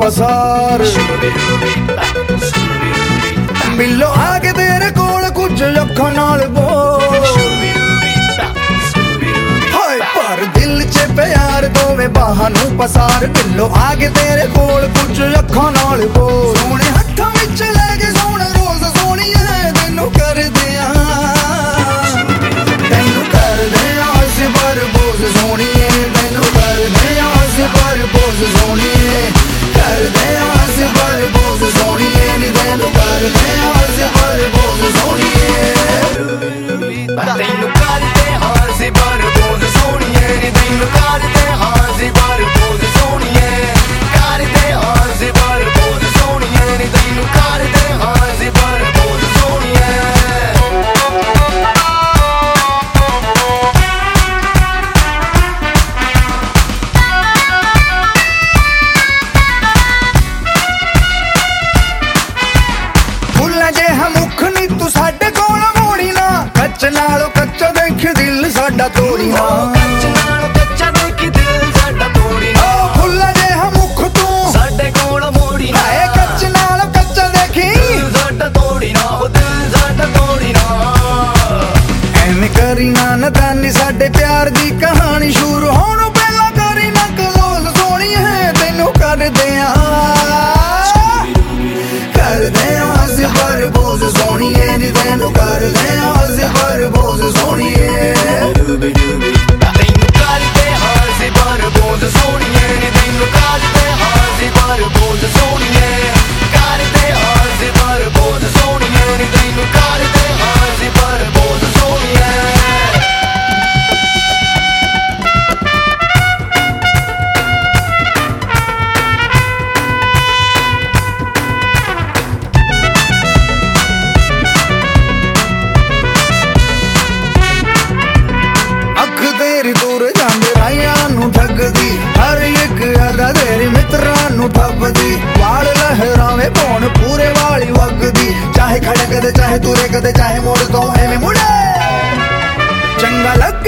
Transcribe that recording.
पसार बिल्लो आके तेरे कोल कुछ अखां नाल बोल हाय पर दिल च प्यार दोवे बाहां नूं पसार बिल्लो आके तेरे कोल कुछ अखां नाल बोल सोने हत्थां विच ले के सोना रोज सोहणीए तैनूं कर दियां पर बोझ सोहणीए तैनूं कर दियां पर बोझ सोहणीए कर दियां पर बोझ सोहणीए नी तैनूं कर दियां पर बोझ सोहणीए तैनूं कर दियां पर बोझ सोहणीए नी तैनूं कर दियां पर बोझ सोहणीए कर दियां पर बोझ सोहणीए नी तैनूं कर दियां पर बोझ सोहणीए नालों कच्चा देख दिल साडा तोड़ी ना कच्च नालों कच्चा देख दिल साडा तोड़ी ना फुल्ला जिहा मुख तू साडे कोल मोड़ी ना कच्च नालों कच्चा देखी दिल साडा तोड़ी ना दिल साडा तोड़ी ना एवें करी ना नदानी साडे प्यार दी कहानी शुरू होणों पहला करी ना क्लोज सोहणीए तैनूं कर दियां पर बोझ सोहणीए नी तैनूं कर दियां पर बोझ सोहणीए तैनूं कर दियां पर बोझ सोहणीए नी तैनूं कर दियां पर बोझ सोहणीए कर दियां पर बोझ सोहणीए नी तैनूं कर दियां पर बोझ सोहणीए दूर जांदे राहियां नूं ठगदी हर एक अदा तेरे मित्रां नूं ठपदी वाल लहरावे पौण पूरे वाली वगदी चाहे खड़े कदे चाहे तुरे कदे चाहे मोड़ तो एवें मुड़े चंगा लग